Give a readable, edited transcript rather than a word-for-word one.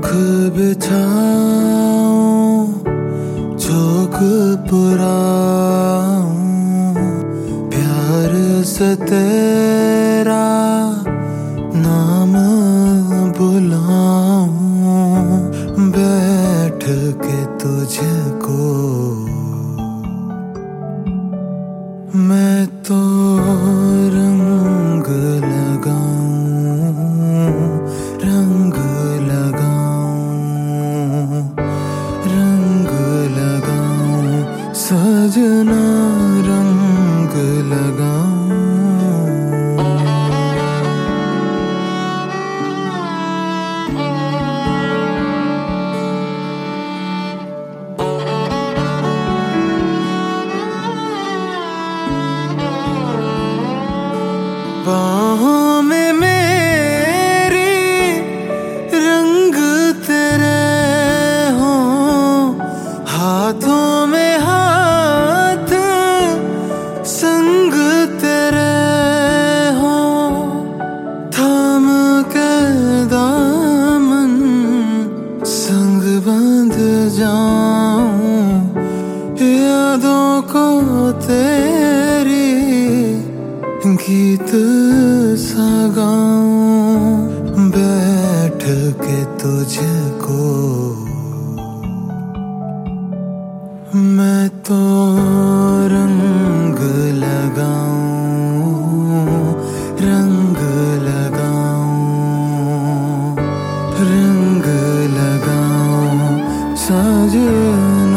रुख बिछाऊं चौक पुराऊं, प्यार से तेरा नाम बुलाऊं, बैठ के तुझको मैं तो रंग लगाऊं, रंग लगाऊं, रंग लगाऊं, सजना रंग लगाऊं। बाहों में मेरी रंग तेरे हों, हाथों में हाथ संग तेरे हों, थाम के दामन संग बंध जाऊं, यादों को तेरी गीत सा गाऊं, बैठ के तुझको मैं तो रंग लगाऊं, रंग लगाऊं, रंग लगाऊं, सजना।